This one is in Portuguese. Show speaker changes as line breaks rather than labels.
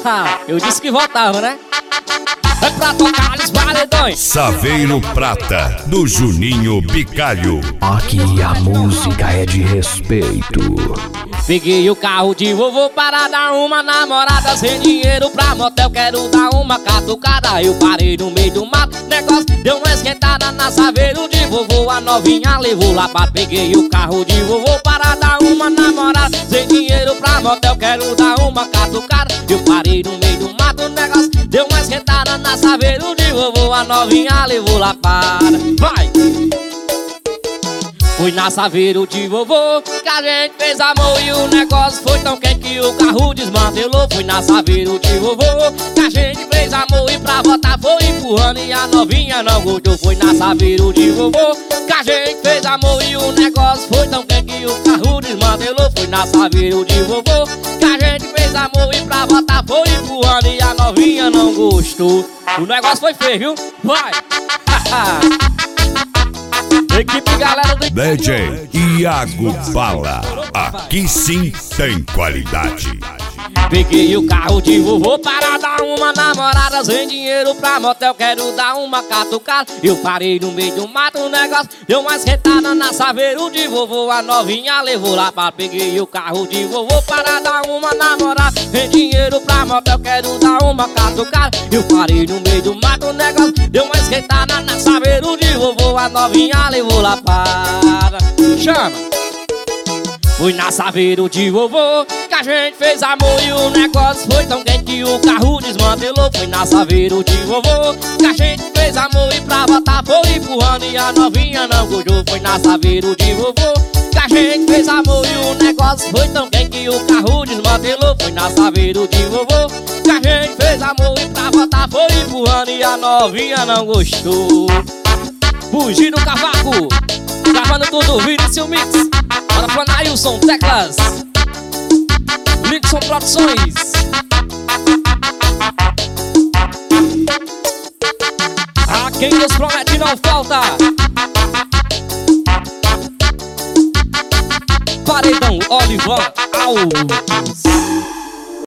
Eu disse que voltava, né? É pra tocar os paredões.
Saveiro Prata, do Juninho Bicalho.
Aqui a música é de respeito.
Peguei o carro de vovô para dar uma namorada. Sem dinheiro pra motel, quero dar uma catucada. Eu parei no meio do mato, negócio deu uma esquentada. Na Saveiro de vovô, a novinha levou lá pra. Peguei o carro de vovô para dar uma namorada. Sem dinheiro pra motel, quero dar uma catucada. Eu parei no meio do mato, negócio deu uma esquentada. Na Saveiro de vovô, a novinha levou lá para. Vai! Fui na Saveiro de vovô, que a gente fez amor e o negócio foi tão quente que o carro desmantelou. Fui na Saveiro de vovô, que a gente fez amor e pra voltar foi empurrando e a novinha não gostou. Fui na Saveiro de vovô, que a gente fez amor e o negócio foi tão quente que o carro desmantelou. Fui na Saveiro de vovô, que a gente fez amor e pra voltar foi empurrando e a novinha não gostou. O negócio foi feio, viu? Vai! Equipe galera do
DJ Iago Bala, aqui sim tem qualidade.
Peguei o carro de vovô para dar uma namorada. Sem dinheiro pra motel, quero dar uma catucada. Eu parei no meio do mato, o negócio deu uma esquentada. Na Saveiro de vovô, a novinha levou lá pra. Peguei o carro de vovô para dar uma namorada. Sem dinheiro pra motel, quero dar uma catucada. Eu parei no meio do mato, o negócio deu uma esquentada. Na Saveiro de vovô, a novinha levou lá para. Chama! Fui na Saveiro de vovô, que a gente fez amor e o negócio foi tão quente que o carro desmantelou. Fui na Saveiro de vovô, que a gente fez amor e pra voltar foi empurrando e a novinha não gostou. Fui na Saveiro de vovô, que a gente fez amor e o negócio foi tão quente que o carro desmantelou. Fui na Saveiro de vovô, que a gente fez amor e pra voltar foi empurrando e a novinha não gostou. Fugir do cavaco, gravando tudo, Vinicius Mix. Bora pra Nailson, teclas Nixon Produções. A quem Deus promete não falta. Paredão Olivan Alves.